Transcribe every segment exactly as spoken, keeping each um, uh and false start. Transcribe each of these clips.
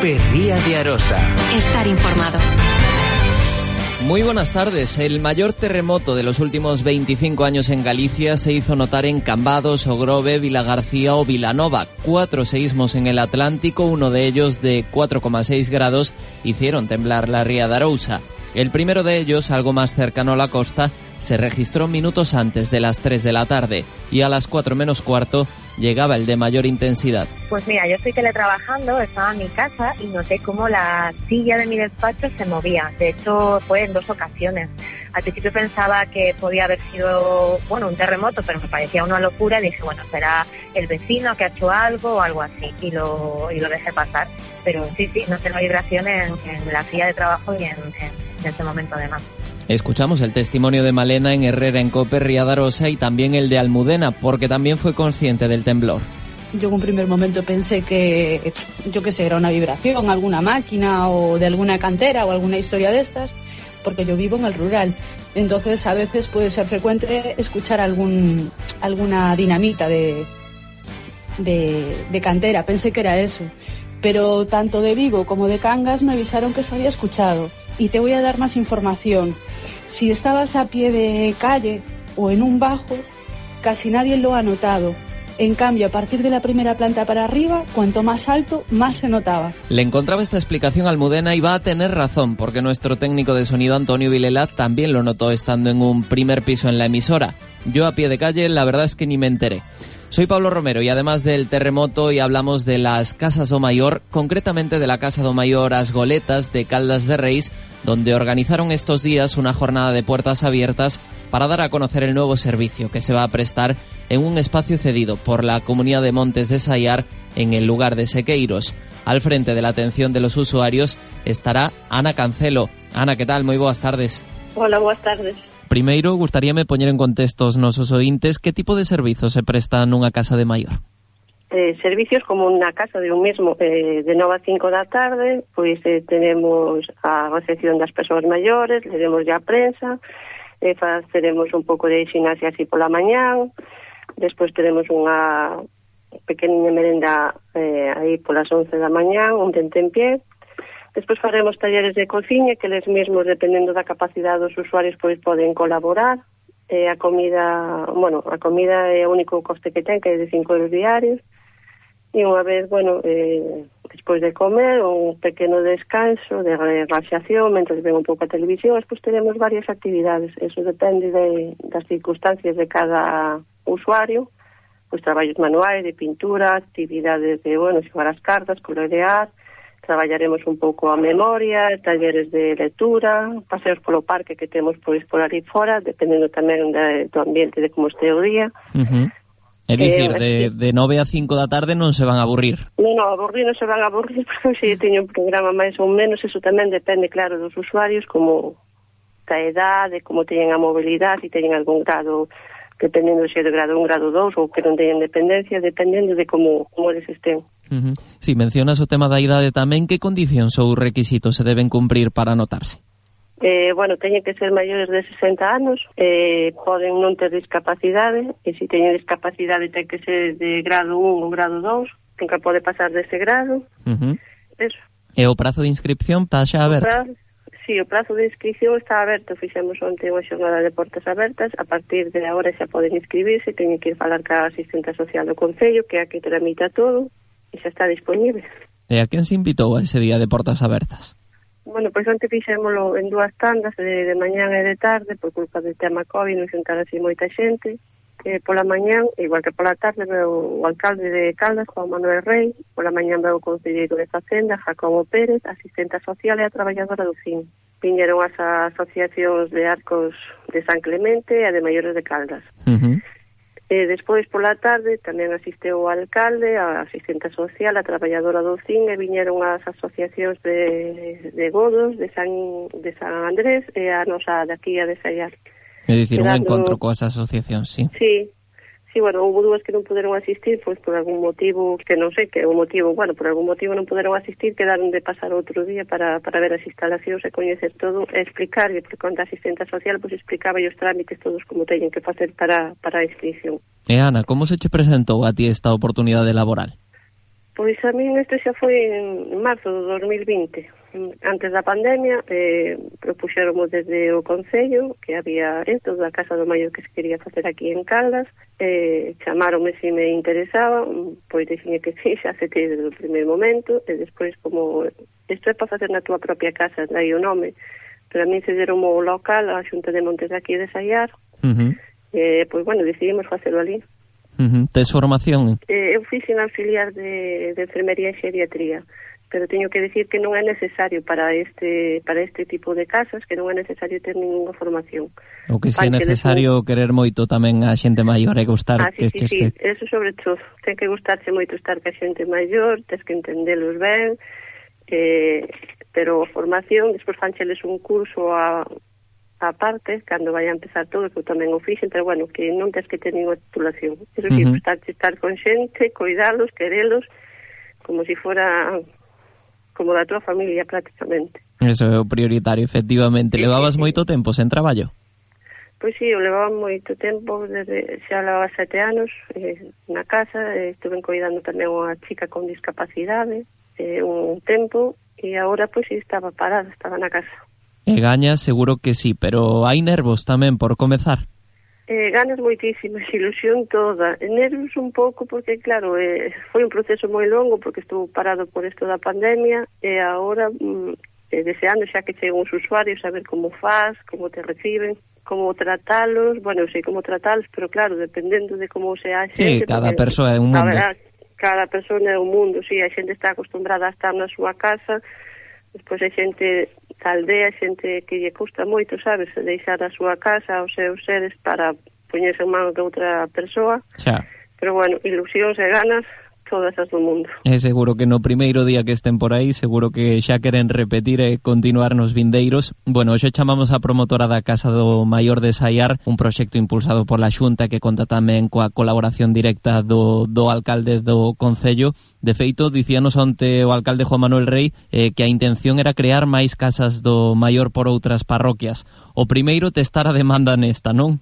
COPE Ría de Arosa. Estar informado. Muy buenas tardes. El mayor terremoto de los últimos veinticinco años en Galicia se hizo notar en Cambados, Ogrove, Vilagarcía o Vilanova. Cuatro seísmos en el Atlántico, uno de ellos de cuatro coma seis grados, hicieron temblar la Ría de Arousa. El primero de ellos, algo más cercano a la costa, se registró minutos antes de las tres de la tarde y a las cuatro menos cuarto llegaba el de mayor intensidad. Pues mira, yo estoy teletrabajando, estaba en mi casa y noté cómo la silla de mi despacho se movía. De hecho, fue en dos ocasiones. Al principio pensaba que podía haber sido, bueno, un terremoto, pero me parecía una locura y dije, bueno, será el vecino que ha hecho algo o algo así, y lo, y lo dejé pasar. Pero sí, sí, noté la vibración en, en la silla de trabajo y en, en, en ese momento además. Escuchamos el testimonio de Malena en Herrera en COPE Ría de Arosa y también el de Almudena, porque también fue consciente del temblor. Yo en un primer momento pensé que, yo qué sé, era una vibración, alguna máquina o de alguna cantera o alguna historia de estas, porque yo vivo en el rural. Entonces a veces puede ser frecuente escuchar algún alguna dinamita de, de, de cantera. Pensé que era eso. Pero tanto de Vigo como de Cangas me avisaron que se había escuchado. Y te voy a dar más información. Si estabas a pie de calle o en un bajo, casi nadie lo ha notado. En cambio, a partir de la primera planta para arriba, cuanto más alto, más se notaba. Le encontraba esta explicación a Almudena y va a tener razón, porque nuestro técnico de sonido, Antonio Vilela, también lo notó estando en un primer piso en la emisora. Yo a pie de calle, la verdad es que ni me enteré. Soy Pablo Romero y además del terremoto y hablamos de las Casas do Maior, concretamente de la Casa do Maior As Goletas de Caldas de Reis, donde organizaron estos días una jornada de puertas abiertas para dar a conocer el nuevo servicio que se va a prestar en un espacio cedido por la Comunidad de Montes de Saiar en el lugar de Sequeiros. Al frente de la atención de los usuarios estará Ana Cancelo. Ana, ¿qué tal? Moi boas tardes. Hola, boas tardes. Primeiro, gustaríame poñer en contexto os nosos ointes que tipo de servizos se prestan nunha casa de maior. Eh, servicios como unha casa de un mesmo, eh, de nove a cinco da tarde, pois eh, tenemos a recepción das persoas maiores, leremos ya a prensa, eh, faremos un pouco de ximnasia así pola mañán, despois teremos unha pequena merenda eh, aí polas once da mañán, un tentempié. Despois faremos talleres de cociña, que eles mesmos, dependendo da capacidade dos usuarios, pois poden colaborar. Eh, a comida, bueno, a comida é o único coste que ten, que é de cinco euros diarios. E unha vez, bueno, eh, despois de comer, un pequeno descanso, de relaxación, mentre ven un pouco a televisión, despois teremos varias actividades. Eso depende de, das circunstancias de cada usuario. Pois traballos manuais, de pintura, actividades de, bueno, xogar as cartas, colorear. Traballaremos un pouco a memoria, talleres de lectura, paseos polo parque que temos pois por ali fora, dependendo tamén de, do ambiente, de como este o día. Uh-huh. É dicir, eh, de, de nove a cinco da tarde non se van a aburrir. Non, non, aburrir non se van a aburrir, porque se teño un programa máis ou menos, eso tamén depende, claro, dos usuarios, como da edade, como teñen a mobilidade, se teñen algún grado, dependendo se é de grado un, grado dous, ou que non teñen dependencia, dependendo de como, como eles estén. Uh-huh. Si mencionas o tema da idade tamén, que condicións ou requisitos se deben cumprir para anotarse? Eh, bueno, teñen que ser maiores de sesenta anos, eh, poden non ter discapacidade, e se teñen discapacidade ten que ser de grado un ou grado dous, nunca pode pasar dese grado. Uh-huh. Eso. E o prazo de inscripción está xa aberto? O prazo, sí, o prazo de inscripción está aberto, fixemos onte unha xornada de portas abertas, a partir de agora xa poden inscribirse, teñen que ir falar ca asistente social do Concello, que é a que tramita todo, e xa está disponible. E a quen se invitou a ese día de portas abertas? Bueno, pois onte fixémolo en dúas tandas, de, de mañán e de tarde, por culpa do tema COVID, non sentar así moita xente. Eh, pola mañán, igual que pola tarde, veo o alcalde de Caldas, Juan Manuel Rey, pola mañán veo o concelleiro de Facenda, Jacobo Pérez, asistenta social e a traballadora do C I N. Viñeron as asociacións de Arcos de San Clemente e a de Maiores de Caldas. Uh-huh. E despois, pola tarde, tamén asisteu o alcalde, a asistente social, a traballadora do C I N, e viñeron as asociacións de, de Godos, de San, de San Andrés, e a nosa daqui a de Saiar. É dicir, un Quedando... encontro coas asociacións, sí. Sí, sí, bueno, houve dúas que non puderon asistir, pois por algún motivo, que non sei que é o motivo, bueno, por algún motivo non puderon asistir, quedaron de pasar outro día para, para ver as instalacións e coñecer todo, e explicar, e por conta a asistente social, pois explicaba os trámites todos como teñen que facer para, para a inscripción. E Ana, como se che presentou a ti esta oportunidade laboral? Pois a min isto xa foi en marzo do dos mil vinte. Antes da pandemia, eh, propuxéramos desde o Concello que había isto da Casa do Maior que se quería facer aquí en Caldas, eh, chamaronme se me interesaba, pois dixen que sí, xa aceptei desde o primeiro momento, e despois como isto é para facer na túa propia casa, dai o nome, pero a mí se deron o local, a Xunta de Montes de aquí de Saiar, uh-huh. eh, pois bueno, decidimos facelo ali. Uh-huh. Tes formación? Eh, eu fixen auxiliar de, de enfermería e xeriatría, pero teño que decir que non é necesario para este para este tipo de casas, que non é necesario ter ninguna formación. O que se é necesario despois... querer moito tamén a xente maior e gustar ah, que sí, sí, sí, eso sobre todo, ten que gustarse moito estar ca xente maior, tens que entendelos ben, eh, pero a formación, despois fancheles un curso a a parte, cando vai a empezar todo, que eu tamén o fixen, pero bueno, que non tens que ter ninguna titulación. Eso sí, uh-huh. gustar, estar con xente, cuidalos, querelos, como si fora como da tua familia prácticamente. Eso é o prioritario, efectivamente. Sí, levabas sí, sí. moito tempo sen traballo? Pois sí, eu levaba moito tempo, desde xa levaba sete anos eh, na casa, eh, estuve cuidando tamén unha chica con discapacidade eh, un tempo, e agora pois sí, estaba parada, estaba na casa. E gañas seguro que sí, pero hai nervos tamén por comezar? Eh, ganas moitísimas, ilusión toda, nervios un pouco porque claro, eh, foi un proceso moi longo porque estuvo parado por isto da pandemia e agora mm, eh, deseando xa que cheguen os usuarios a ver como faz, como te reciben, como tratalos, bueno, eu sei como tratalos, pero claro, dependendo de como se a xente. Sí, cada persoa é un mundo. Verdad, cada persona é un mundo, sí, a xente está acostumbrada a estar na súa casa, despois a xente da aldea, xente que lle custa moito, sabes, deixar a súa casa, os seus seres para poñerse en mano de outra persoa. Xa. Pero bueno, ilusións e ganas, todas as do mundo. É seguro que no primeiro día que estén por aí, seguro que xa queren repetir e continuar nos vindeiros. Bueno, hoxe chamamos a promotora da Casa do Maior de Saiar, un proxecto impulsado por la Xunta que conta tamén coa colaboración directa do, do alcalde do Concello. De feito, dicíanos onte o alcalde Juan Manuel Rey eh, que a intención era crear máis casas do maior por outras parroquias. O primeiro testar a demanda nesta, non?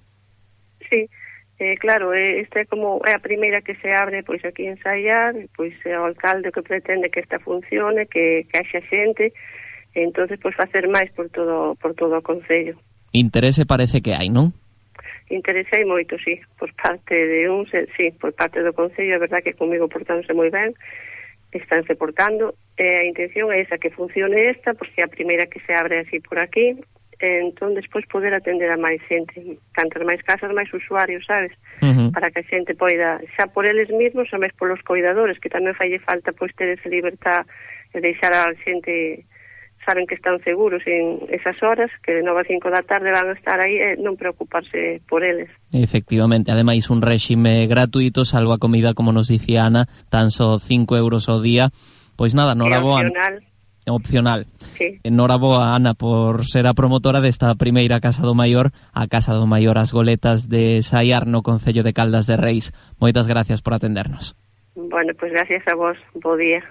Sí, eh, claro, eh, esta é como é a primeira que se abre pois aquí en Saiar, pois é o alcalde que pretende que esta funcione, que, que haxa xente, e entonces pois facer máis por todo por todo o Concello. Interese parece que hai, non? Interesei moito, sí, por parte de un, sí, por parte do Concello, é verdad que comigo portándose moi ben, estánse portando, e a intención é esa, que funcione esta, porque é a primeira que se abre así por aquí, e entón despois poder atender a máis xente, cantas máis casas, máis usuarios, sabes? Uh-huh. Para que a xente poida, xa por eles mesmos, ou máis polos coidadores, que tamén falle falta pois ter esa libertad de deixar a xente, saben que están seguros en esas horas, que de nove a cinco da tarde van a estar aí e non preocuparse por eles. Efectivamente, ademais un réxime gratuito, salvo a comida, como nos dicía Ana, tan só cinco euros ao día. Pois nada, noraboa. Opcional. Opcional. Sí. Noraboa, Ana, por ser a promotora desta primeira Casa do Maior, a Casa do Maior As Goletas de Saiar, no Concello de Caldas de Reis. Moitas gracias por atendernos. Bueno, pois pues gracias a vos. Bo día.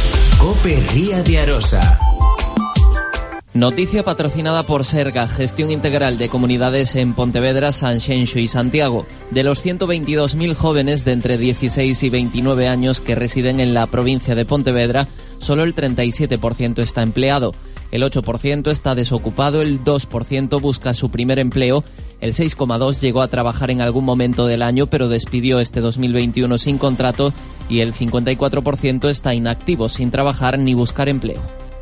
Cope Ría de Arosa. Noticia patrocinada por Serga, gestión integral de comunidades en Pontevedra, Sanxenxo y Santiago. De los ciento veintidós mil jóvenes de entre dieciséis y veintinueve años que residen en la provincia de Pontevedra, solo el treinta y siete por ciento está empleado. El ocho por ciento está desocupado, el dos por ciento busca su primer empleo, el seis coma dos por ciento llegó a trabajar en algún momento del año pero despidió este dos mil veintiuno sin contrato y el cincuenta y cuatro por ciento está inactivo, sin trabajar ni buscar empleo.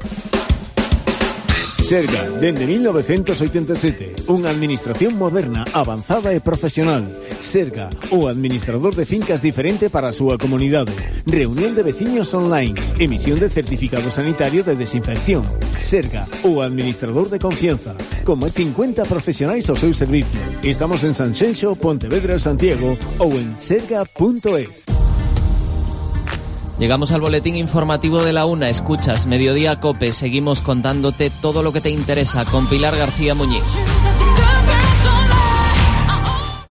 Serga, dende mil novecientos oitenta e sete, unha administración moderna, avanzada e profesional. Serga, o administrador de fincas diferente para a súa comunidade. Reunión de veciños online, emisión de certificado sanitario de desinfección. Serga, o administrador de confianza, con máis cincuenta profesionais ao seu servicio. Estamos en Sanxenxo, Pontevedra, Santiago ou en serga punto es. Llegamos al boletín informativo de la una. Escuchas Mediodía Cope. Seguimos contándote todo lo que te interesa con Pilar García Muñiz.